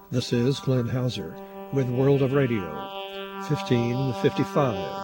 This is Glenn Hauser with World of Radio, 1555.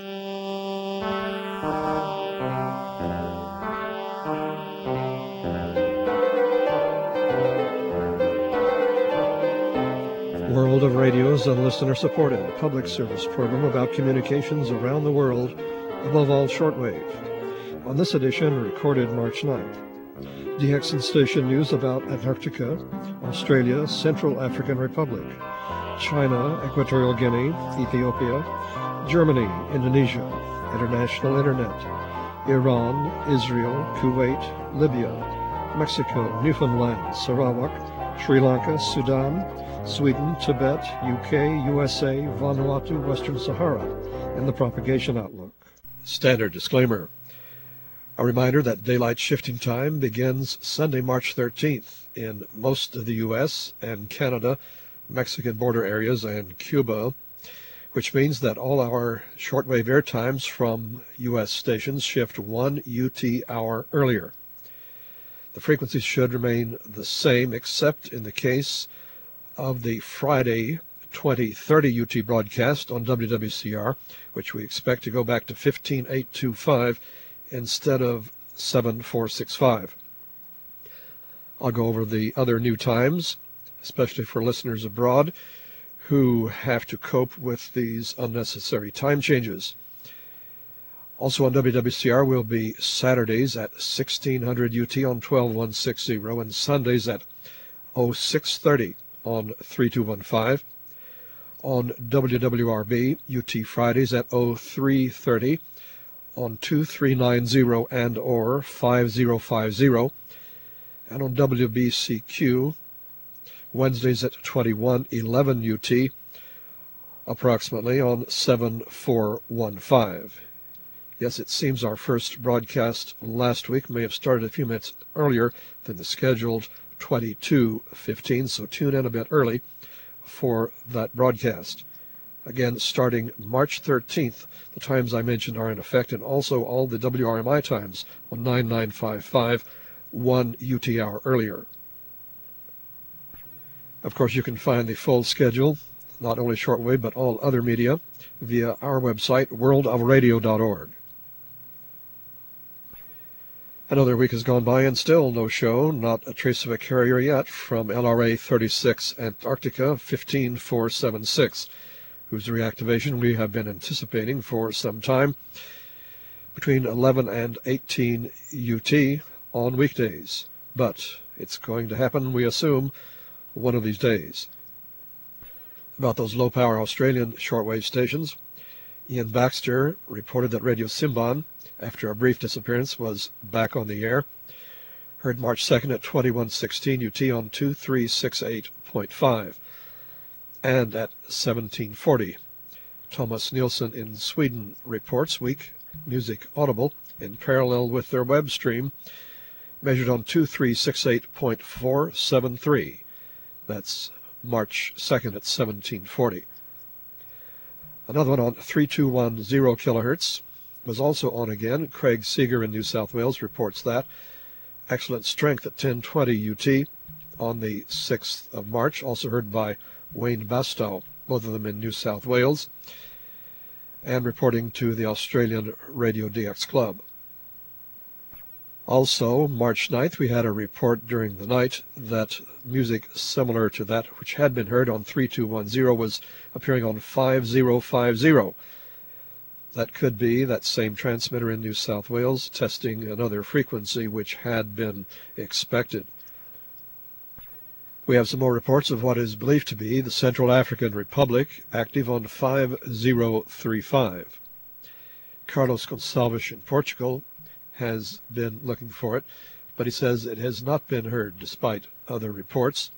World of Radio is a listener-supported public service program about communications around the world, above all shortwave. On this edition, recorded March 9th, DXN station news about Antarctica, Australia, Central African Republic, China, Equatorial Guinea, Ethiopia, Germany, Indonesia, International Internet, Iran, Israel, Kuwait, Libya, Mexico, Newfoundland, Sarawak, Sri Lanka, Sudan, Sweden, Tibet, UK, USA, Vanuatu, Western Sahara, and the propagation outlook. Standard disclaimer. A reminder that daylight shifting time begins Sunday, March 13th in most of the U.S. and Canada, Mexican border areas, and Cuba, which means that all our shortwave air times from U.S. stations shift 1 UT hour earlier. The frequencies should remain the same except in the case of the Friday 2030 UT broadcast on WWCR, which we expect to go back to 15825 instead of 7465. I'll go over the other new times, especially for listeners abroad who have to cope with these unnecessary time changes. Also on WWCR will be Saturdays at 1600 UT on 12160 and Sundays at 0630 on 3215. On WWRB, UT Fridays at 0330 on 2390 and or 5050, and on WBCQ Wednesdays at 2111 UT approximately on 7415. Yes, it seems our first broadcast last week may have started a few minutes earlier than the scheduled 22:15, so tune in a bit early for that broadcast. Again, starting March 13th, the times I mentioned are in effect, and also all the WRMI times on 9955, 1 UT hour earlier. Of course, you can find the full schedule, not only shortwave, but all other media, via our website, worldofradio.org. Another week has gone by and still no show, not a trace of a carrier yet from LRA 36 Antarctica 15476, whose reactivation we have been anticipating for some time, between 11 and 18 UT on weekdays. But it's going to happen, we assume, one of these days. About those low-power Australian shortwave stations, Ian Baxter reported that Radio Simban, after a brief disappearance, was back on the air. Heard March 2nd at 2116 UT on 2368.5. And at 1740. Thomas Nielsen in Sweden reports weak music audible in parallel with their web stream, measured on 2368.473. That's March 2nd at 1740. Another one on 3210 kilohertz was also on again. Craig Seeger in New South Wales reports that. Excellent strength at 1020 UT on the 6th of March, also heard by Wayne Bastow, both of them in New South Wales, and reporting to the Australian Radio DX Club. Also, March 9th, we had a report during the night that music similar to that which had been heard on 3210 was appearing on 5050. That could be that same transmitter in New South Wales testing another frequency which had been expected. We have some more reports of what is believed to be the Central African Republic, active on 5035. Carlos Gonçalves in Portugal has been looking for it, but he says it has not been heard despite other reports.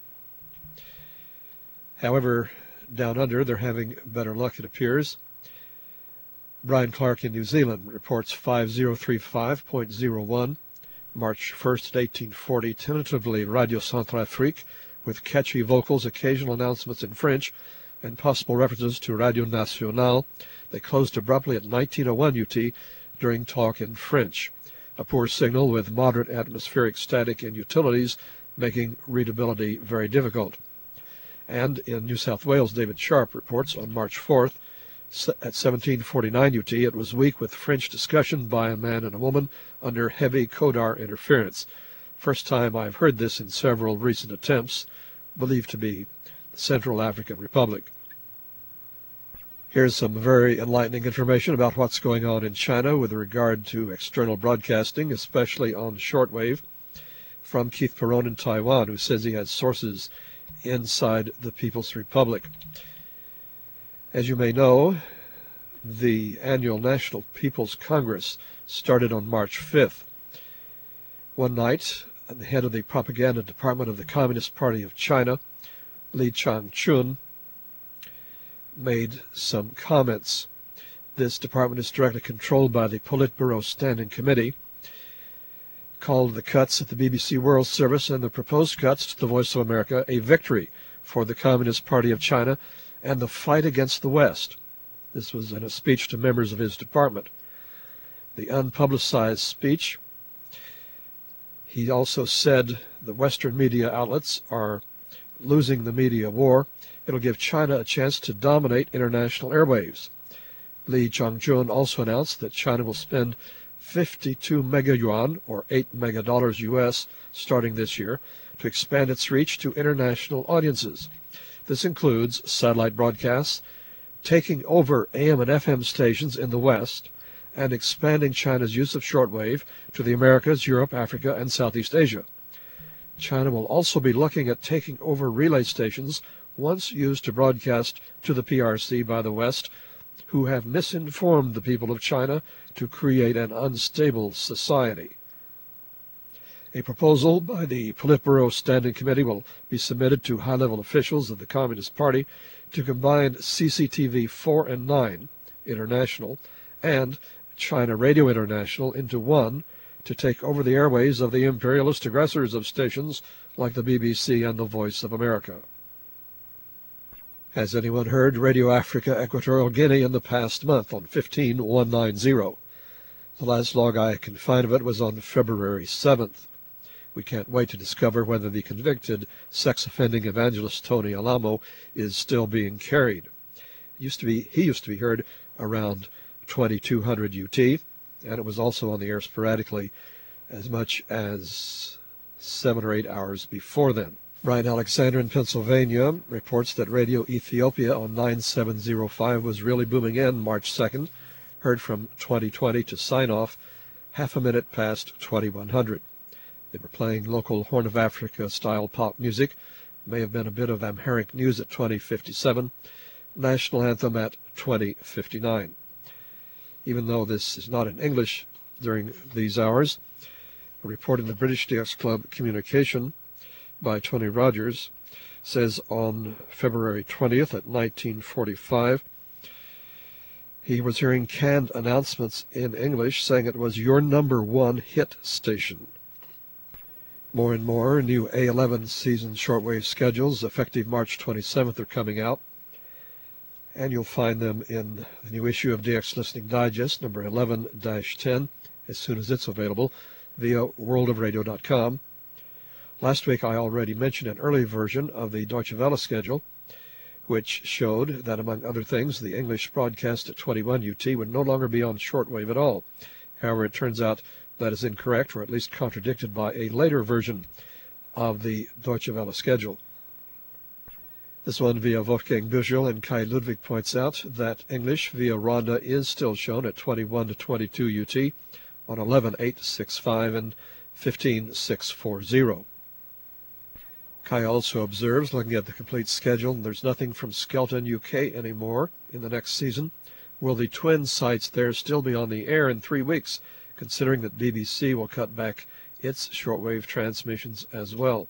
However, down under, they're having better luck, it appears. Brian Clark in New Zealand reports 5035.01, March 1st at 1840, tentatively Radio Centrafrique, with catchy vocals, occasional announcements in French, and possible references to Radio Nationale. They closed abruptly at 1901 UT during talk in French. A poor signal with moderate atmospheric static in utilities, making readability very difficult. And in New South Wales, David Sharp reports on March 4th, at 1749 UT, it was weak with French discussion by a man and a woman under heavy Khadar interference. First time I've heard this in several recent attempts, believed to be the Central African Republic. Here's some very enlightening information about what's going on in China with regard to external broadcasting, especially on shortwave, from Keith Perron in Taiwan, who says he has sources inside the People's Republic. As you may know, the annual National People's Congress started on March 5th. One night, the head of the propaganda department of the Communist Party of China, Li Changchun, made some comments. This department is directly controlled by the Politburo Standing Committee, called the cuts at the BBC World Service and the proposed cuts to the Voice of America a victory for the Communist Party of China and the fight against the West. This was in a speech to members of his department. The unpublicized speech, he also said the Western media outlets are losing the media war. It'll give China a chance to dominate international airwaves. Li Changchun also announced that China will spend 52 mega yuan, or $8 mega US, starting this year, to expand its reach to international audiences. This includes satellite broadcasts, taking over AM and FM stations in the West, and expanding China's use of shortwave to the Americas, Europe, Africa, and Southeast Asia. China will also be looking at taking over relay stations once used to broadcast to the PRC by the West, who have misinformed the people of China to create an unstable society. A proposal by the Politburo Standing Committee will be submitted to high-level officials of the Communist Party to combine CCTV 4 and 9 International and China Radio International into one to take over the airways of the imperialist aggressors of stations like the BBC and the Voice of America. Has anyone heard Radio Africa Equatorial Guinea in the past month on 15190? The last log I can find of it was on February 7th. We can't wait to discover whether the convicted sex-offending evangelist Tony Alamo is still being carried. He used to be heard around 2200 UT, and it was also on the air sporadically as much as 7 or 8 hours before then. Brian Alexander in Pennsylvania reports that Radio Ethiopia on 9705 was really booming in March 2nd, heard from 2020 to sign off, half a minute past 2100. They were playing local Horn of Africa style pop music, may have been a bit of Amharic news at 2057, national anthem at 2059. Even though this is not in English during these hours, a report in the British DX Club Communication by Tony Rogers says on February 20th at 1945, he was hearing canned announcements in English saying it was your #1 hit station. More and more new A11 season shortwave schedules effective March 27th are coming out, and you'll find them in the new issue of DX Listening Digest, number 11-10, as soon as it's available, via worldofradio.com. Last week I already mentioned an early version of the Deutsche Welle schedule, which showed that, among other things, the English broadcast at 21 UT would no longer be on shortwave at all. However, it turns out that is incorrect, or at least contradicted by a later version of the Deutsche Welle schedule. This one via Wolfgang Büchel and Kai Ludwig points out that English via Rwanda is still shown at 21 to 22 UT on 11.865 and 15.640. Kai also observes, looking at the complete schedule, there's nothing from Skelton, UK anymore in the next season. Will the twin sites there still be on the air in 3 weeks, considering that BBC will cut back its shortwave transmissions as well?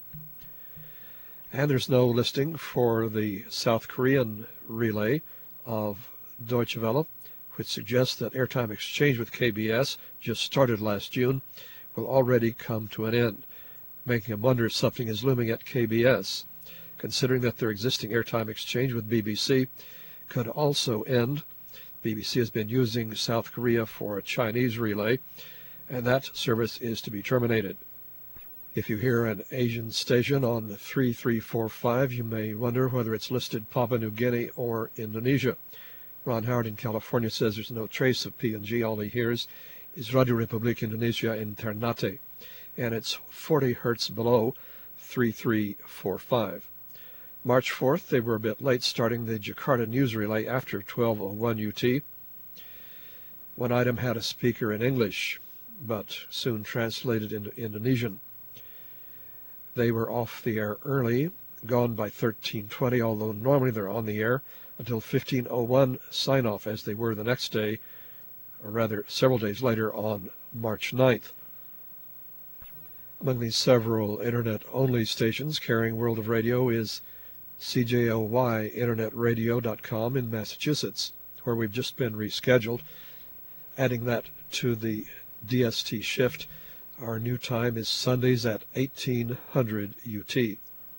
And there's no listing for the South Korean relay of Deutsche Welle, which suggests that airtime exchange with KBS, just started last June, will already come to an end, making him wonder if something is looming at KBS, considering that their existing airtime exchange with BBC could also end. BBC has been using South Korea for a Chinese relay, and that service is to be terminated. If you hear an Asian station on 3345, you may wonder whether it's listed Papua New Guinea or Indonesia. Ron Howard in California says there's no trace of PNG. All he hears is Radio Republik Indonesia in Ternate, and it's 40 hertz below 3345. March 4th, they were a bit late starting the Jakarta news relay after 12:01 UT. One item had a speaker in English, but soon translated into Indonesian. They were off the air early, gone by 13:20, although normally they're on the air until 15:01 sign-off, as they were the next day, or rather several days later on March 9th. Among these several internet-only stations carrying World of Radio is CJOY internetradio.com in Massachusetts, where we've just been rescheduled. Adding that to the DST shift, our new time is Sundays at 1800 UT.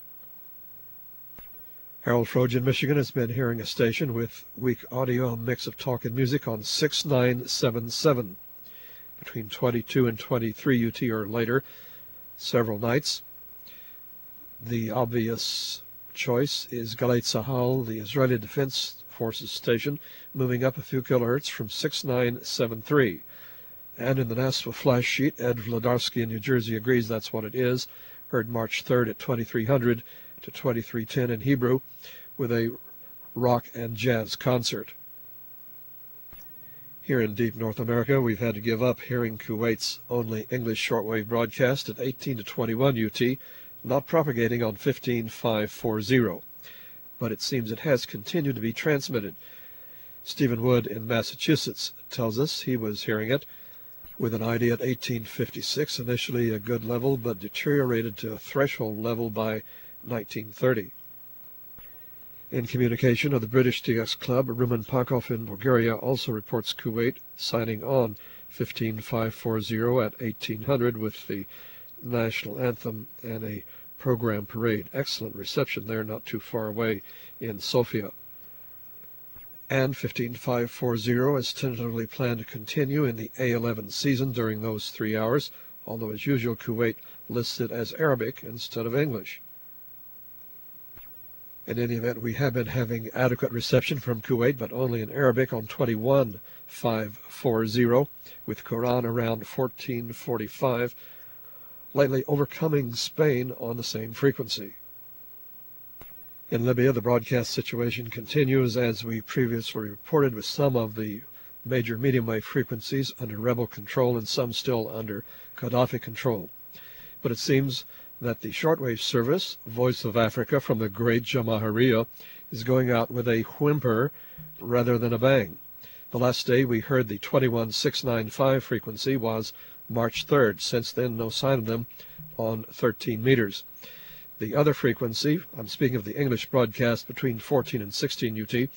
Harold Froge in Michigan has been hearing a station with weak audio, a mix of talk and music on 6977 between 22 and 23 UT or later several nights. The obvious choice is Galei Tzahal, the Israeli Defense Forces station, moving up a few kilohertz from 6973. And in the Nashville flash sheet, Ed Vladarsky in New Jersey agrees that's what it is. Heard March 3rd at 2300 to 2310 in Hebrew with a rock and jazz concert. Here in deep North America, we've had to give up hearing Kuwait's only English shortwave broadcast at 18 to 21 UT, not propagating on 15540. But it seems it has continued to be transmitted. Stephen Wood in Massachusetts tells us he was hearing it with an ID at 1856, initially a good level, but deteriorated to a threshold level by 1930. In communication of the British TX Club, Rumen Pakov in Bulgaria also reports Kuwait signing on 15540 at 1800 with the national anthem and a program parade. Excellent reception there, not too far away in Sofia. And 15540 is tentatively planned to continue in the A11 season during those 3 hours, although as usual Kuwait lists it as Arabic instead of English. In any event, we have been having adequate reception from Kuwait, but only in Arabic on 21540, with Quran around 1445, lately overcoming Spain on the same frequency. In Libya, the broadcast situation continues as we previously reported, with some of the major medium wave frequencies under rebel control and some still under Gaddafi control. But it seems that the shortwave service, Voice of Africa from the great Jamahiriya, is going out with a whimper rather than a bang. The last day we heard the 21695 frequency was March 3rd. Since then, no sign of them on 13 meters. The other frequency, I'm speaking of the English broadcast between 14 and 16 UT,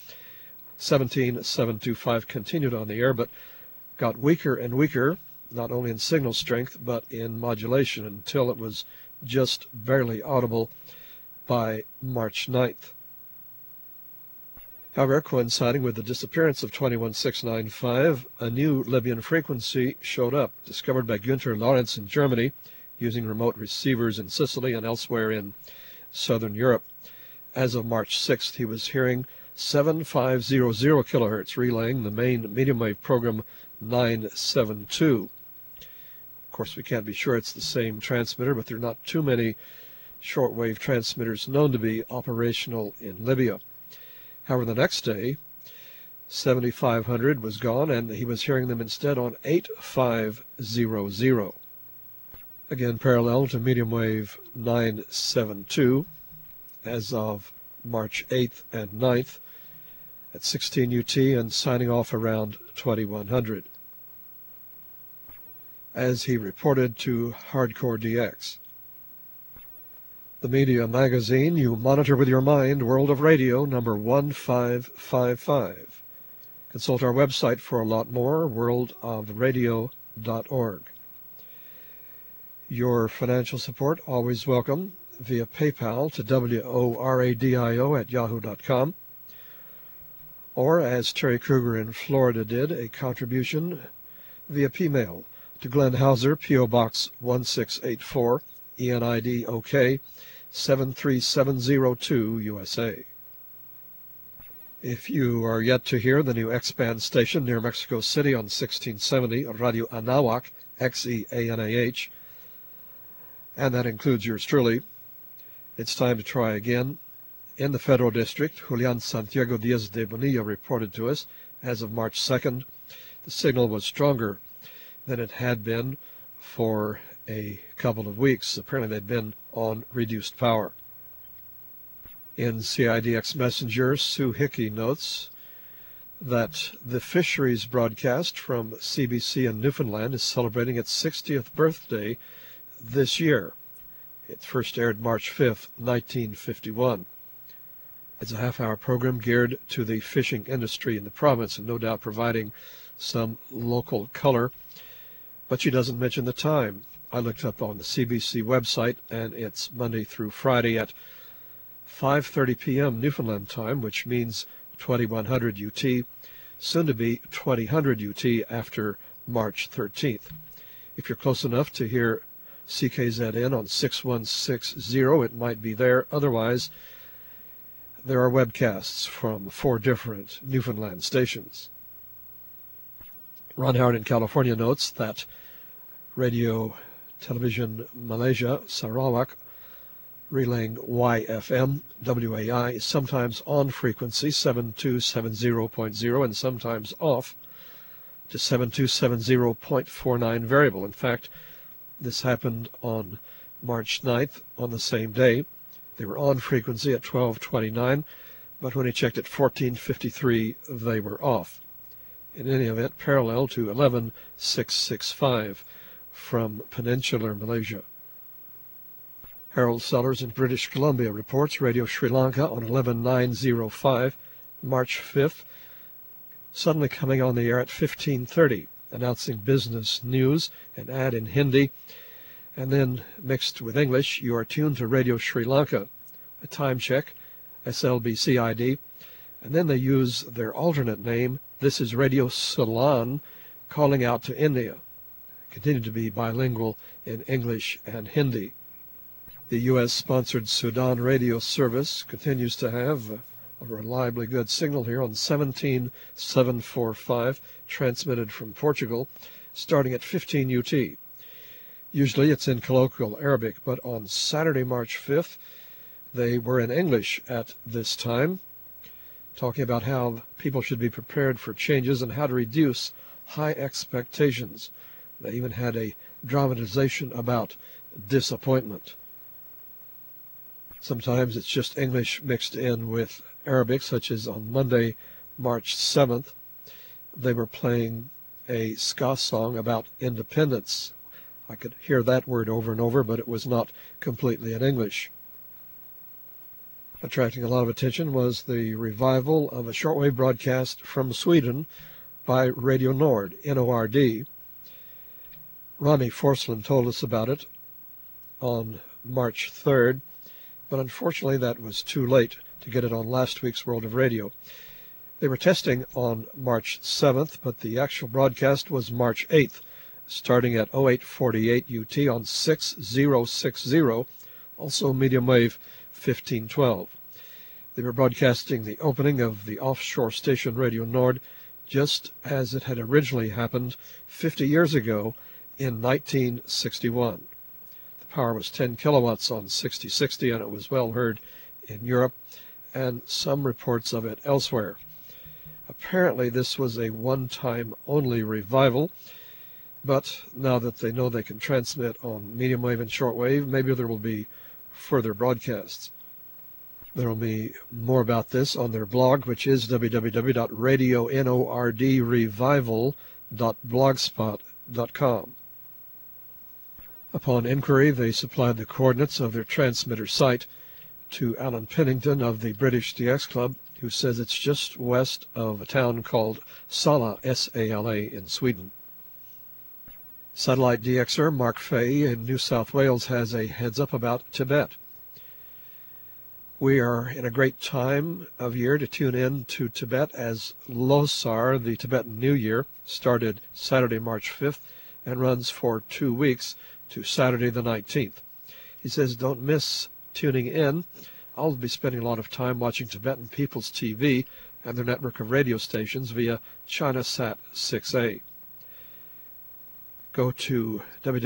17725 continued on the air, but got weaker and weaker, not only in signal strength, but in modulation, until it was just barely audible by March 9th. However, coinciding with the disappearance of 21695, a new Libyan frequency showed up, discovered by Günter Lawrence in Germany, using remote receivers in Sicily and elsewhere in southern Europe. As of March 6th, he was hearing 7500 kilohertz, relaying the main medium wave program 972. Of course, we can't be sure it's the same transmitter, but there are not too many shortwave transmitters known to be operational in Libya. However, the next day, 7500 was gone, and he was hearing them instead on 8500. Again, parallel to medium wave 972, as of March 8th and 9th at 16 UT and signing off around 2100. As he reported to Hardcore DX. The media magazine you monitor with your mind, World of Radio, number 1555. Consult our website for a lot more, worldofradio.org. Your financial support always welcome via PayPal to WORADIO@yahoo.com, or as Terry Kruger in Florida did, a contribution via P-mail to Glenn Hauser, P.O. Box 1684, ENID OK 73702 USA. If you are yet to hear the new X-band station near Mexico City on 1670, Radio Anahuac, Xeanah, and that includes yours truly, it's time to try again. In the Federal District, Julian Santiago Diaz de Bonilla reported to us, as of March 2nd, the signal was stronger than it had been for a couple of weeks. Apparently they'd been on reduced power. In CIDX Messenger, Sue Hickey notes that the fisheries broadcast from CBC in Newfoundland is celebrating its 60th birthday this year. It first aired March 5th, 1951. It's a half-hour program geared to the fishing industry in the province and no doubt providing some local color, but she doesn't mention the time. I looked up on the CBC website, and it's Monday through Friday at 5:30 p.m. Newfoundland time, which means 2100 UT, soon to be 2000 UT after March 13th. If you're close enough to hear CKZN on 6160, it might be there. Otherwise, there are webcasts from 4 different Newfoundland stations. Ron Howard in California notes that Radio Television Malaysia, Sarawak, relaying YFM, WAI, is sometimes on frequency 7270.0 and sometimes off to 7270.49 variable. In fact, this happened on March 9th on the same day. They were on frequency at 1229, but when he checked at 1453, they were off. In any event, parallel to 11665 from Peninsular Malaysia. Harold Sellers in British Columbia reports Radio Sri Lanka on 11905, March 5th, suddenly coming on the air at 1530, announcing business news, an ad in Hindi, and then mixed with English, you are tuned to Radio Sri Lanka, a time check, SLBC ID, and then they use their alternate name, this is Radio Ceylon, calling out to India. Continue to be bilingual in English and Hindi. The U.S.-sponsored Sudan radio service continues to have a reliably good signal here on 17745, transmitted from Portugal, starting at 15 UT. Usually it's in colloquial Arabic, but on Saturday, March 5th, they were in English at this time, talking about how people should be prepared for changes and how to reduce high expectations. They even had a dramatization about disappointment. Sometimes it's just English mixed in with Arabic, such as on Monday, March 7th, they were playing a ska song about independence. I could hear that word over and over, but it was not completely in English. Attracting a lot of attention was the revival of a shortwave broadcast from Sweden by Radio Nord, N-O-R-D. Ronnie Forsland told us about it on March 3rd, but unfortunately that was too late to get it on last week's World of Radio. They were testing on March 7th, but the actual broadcast was March 8th, starting at 0848 UT on 6060, also medium wave 1512. They were broadcasting the opening of the offshore station Radio Nord just as it had originally happened 50 years ago in 1961. The power was 10 kilowatts on 6060, and it was well heard in Europe and some reports of it elsewhere. Apparently this was a one-time only revival, but now that they know they can transmit on medium wave and short wave, maybe there will be further broadcasts. There will be more about this on their blog, which is www.radionordrevival.blogspot.com. Upon inquiry, they supplied the coordinates of their transmitter site to Alan Pennington of the British DX Club, who says it's just west of a town called Sala, S-A-L-A, in Sweden. Satellite DXer Mark Fay in New South Wales has a heads-up about Tibet. We are in a great time of year to tune in to Tibet, as Losar, the Tibetan New Year, started Saturday, March 5th and runs for 2 weeks to Saturday the 19th. He says, don't miss tuning in. I'll be spending a lot of time watching Tibetan People's TV and their network of radio stations via ChinaSat 6A. Go to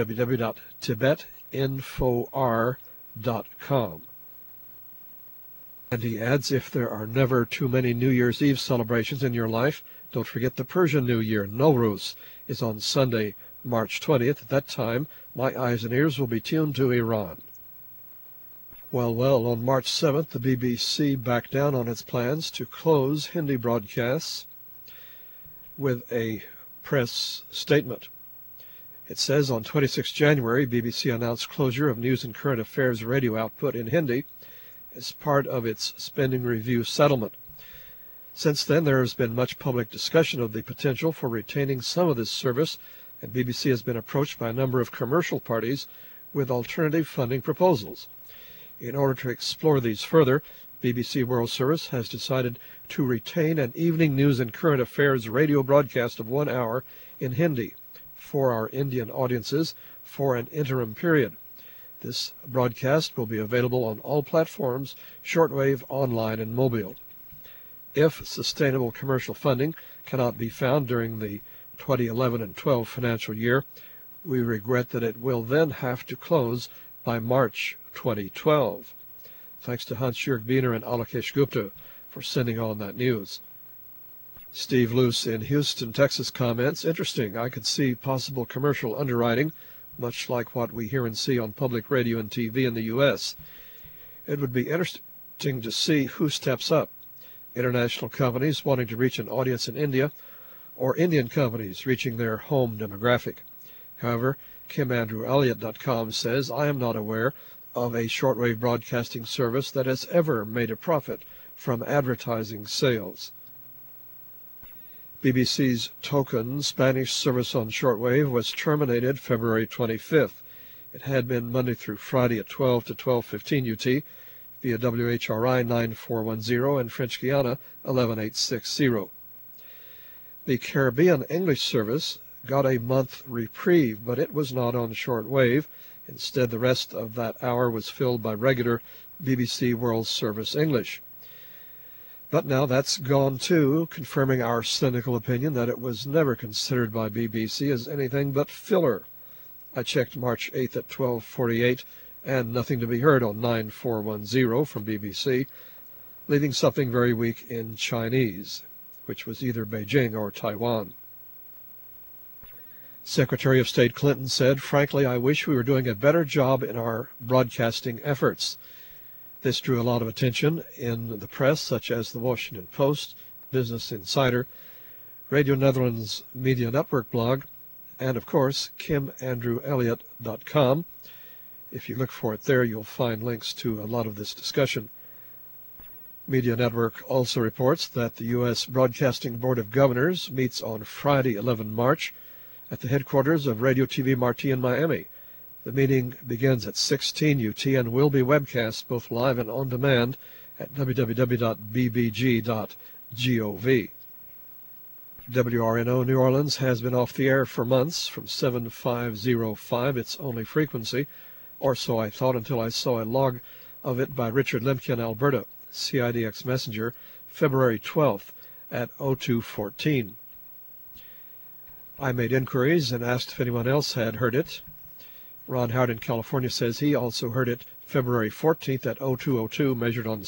www.tibetinfor.com. And he adds, if there are never too many New Year's Eve celebrations in your life, don't forget the Persian New Year. Nowruz is on Sunday, March 20th. At that time, my eyes and ears will be tuned to Iran. Well, on March 7th, the BBC backed down on its plans to close Hindi broadcasts with a press statement. It says, on 26 January, BBC announced closure of news and current affairs radio output in Hindi as part of its spending review settlement. Since then, there has been much public discussion of the potential for retaining some of this service, and BBC has been approached by a number of commercial parties with alternative funding proposals. In order to explore these further, BBC World Service has decided to retain an evening news and current affairs radio broadcast of 1 hour in Hindi for our Indian audiences for an interim period. This broadcast will be available on all platforms, shortwave, online, and mobile. If sustainable commercial funding cannot be found during the 2011 and 12 financial year, we regret that it will then have to close by March 2012. Thanks to Hans-Jörg Biener and Alakesh Gupta for sending on that news. Steve Luce in Houston, Texas comments, interesting, I could see possible commercial underwriting, much like what we hear and see on public radio and TV in the U.S. It would be interesting to see who steps up, international companies wanting to reach an audience in India, or Indian companies reaching their home demographic. However, KimAndrewElliott.com says, I am not aware of a shortwave broadcasting service that has ever made a profit from advertising sales. BBC's token Spanish service on shortwave was terminated February 25th. It had been Monday through Friday at 12 to 12:15 UT via WHRI 9410 and French Guiana 11860. The Caribbean English service got a month reprieve, but it was not on shortwave. Instead, the rest of that hour was filled by regular BBC World Service English. But now that's gone too, confirming our cynical opinion that it was never considered by BBC as anything but filler. I checked March 8th at 12:48, and nothing to be heard on 9410 from BBC, leaving something very weak in Chinese, which was either Beijing or Taiwan. Secretary of State Clinton said, frankly, I wish we were doing a better job in our broadcasting efforts. This drew a lot of attention in the press, such as the Washington Post, Business Insider, Radio Netherlands Media Network blog, and, of course, KimAndrewElliott.com. If you look for it there, you'll find links to a lot of this discussion. Media Network also reports that the U.S. Broadcasting Board of Governors meets on Friday, 11 March, at the headquarters of Radio TV Marti in Miami. The meeting begins at 16 UT and will be webcast both live and on demand at www.bbg.gov. WRNO New Orleans has been off the air for months from 7505, its only frequency, or so I thought until I saw a log of it by Richard Lemke in Alberta, CIDX Messenger, February 12th at 0214. I made inquiries and asked if anyone else had heard it. Ron Howard in California says he also heard it February 14th at 0202, measured on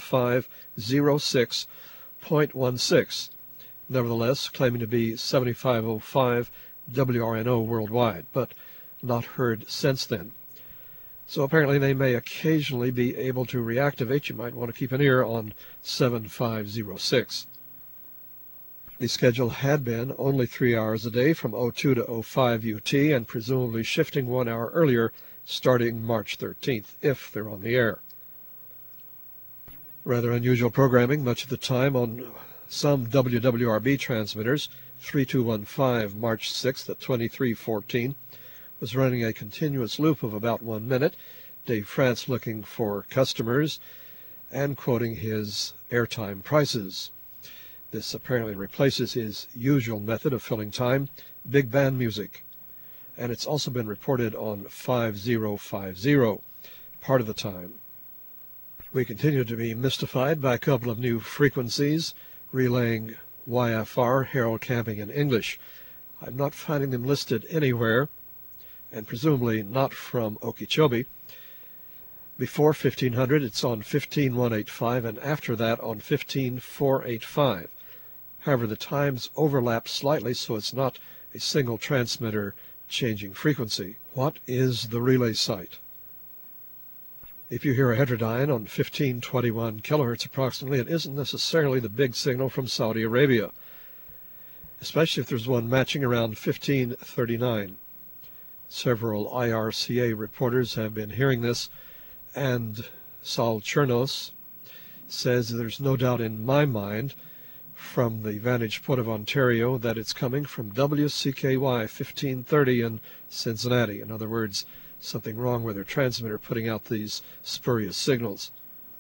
7506.16. Nevertheless, claiming to be 7505 WRNO worldwide, but not heard since then. So apparently they may occasionally be able to reactivate. You might want to keep an ear on 7506. The schedule had been only 3 hours a day from 02 to 05 UT and presumably shifting 1 hour earlier starting March 13th, if they're on the air. Rather unusual programming, much of the time on some WWRB transmitters. 3215 March 6th at 2314 was running a continuous loop of about 1 minute, Dave France looking for customers and quoting his airtime prices. This apparently replaces his usual method of filling time, big band music. And it's also been reported on 5050. part of the time. We continue to be mystified by a couple of new frequencies relaying YFR, Herald Camping in English. I'm not finding them listed anywhere, and presumably not from Okeechobee. Before 1500, it's on 15185, and after that on 15485. However, the times overlap slightly, so it's not a single transmitter changing frequency. What is the relay site? If you hear a heterodyne on 1521 kilohertz approximately, it isn't necessarily the big signal from Saudi Arabia, especially if there's one matching around 1539. Several IRCA reporters have been hearing this, and Saul Chernos says there's no doubt in my mind, from the vantage point of Ontario, that it's coming from WCKY 1530 in Cincinnati. In other words, something wrong with their transmitter putting out these spurious signals.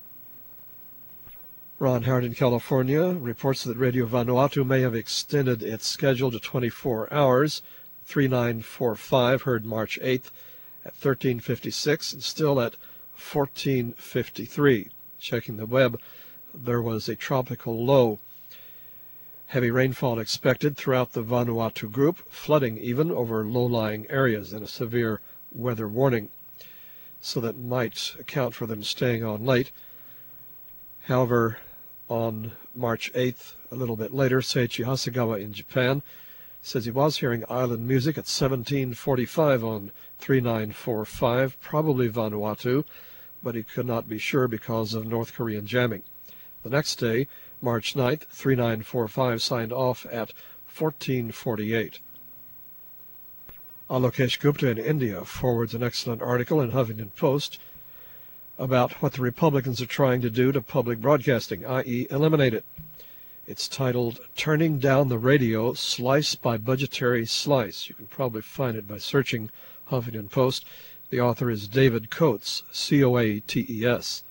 Ron Howard in California reports that Radio Vanuatu may have extended its schedule to 24 hours. 3945 heard March 8th at 1356 and still at 1453. Checking the web, there was a tropical low. Heavy rainfall expected throughout the Vanuatu group, flooding even over low-lying areas, and a severe weather warning, so that might account for them staying on late. However, on March 8th, a little bit later, Seiichi Hasegawa in Japan says he was hearing island music at 1745 on 3945, probably Vanuatu, but he could not be sure because of North Korean jamming. The next day, March 9th, 3945 signed off at 1448. Alokesh Gupta in India forwards an excellent article in Huffington Post about what the Republicans are trying to do to public broadcasting, i.e. eliminate it. It's titled, Turning Down the Radio, Slice by Budgetary Slice. You can probably find it by searching Huffington Post. The author is David Coates, C-O-A-T-E-S.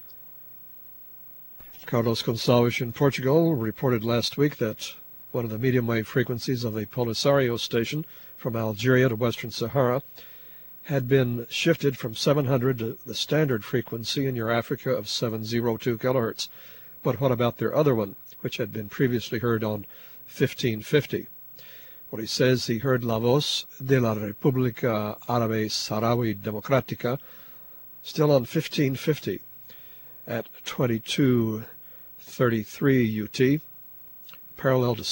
Carlos Gonçalves in Portugal reported last week that one of the medium wave frequencies of the Polisario station from Algeria to Western Sahara had been shifted from 700 to the standard frequency in your Africa of 702 kilohertz. But what about their other one, which had been previously heard on 1550? Well, he says he heard La Voz de la República Árabe Saharaui Democrática still on 1550 at 2233 UT, parallel to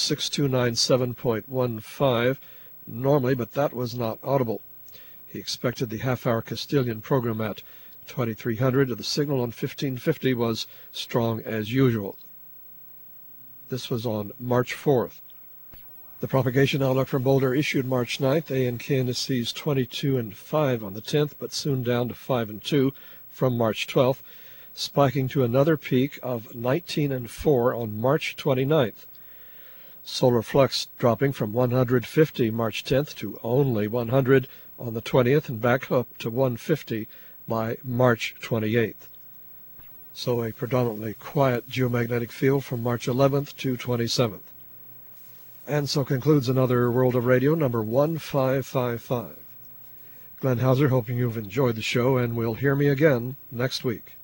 6297.15 normally, but that was not audible. He expected the half-hour Castilian program at 2300, and the signal on 1550 was strong as usual. This was on March 4th. The propagation outlook from Boulder issued March 9th. ANK indices 22 and 5 on the 10th, but soon down to 5 and 2 from March 12th, spiking to another peak of 19 and 4 on March 29th. Solar flux dropping from 150 March 10th to only 100 on the 20th and back up to 150 by March 28th. So a predominantly quiet geomagnetic field from March 11th to 27th. And so concludes another World of Radio number 1555. Glenn Hauser hoping you've enjoyed the show, and will hear me again next week.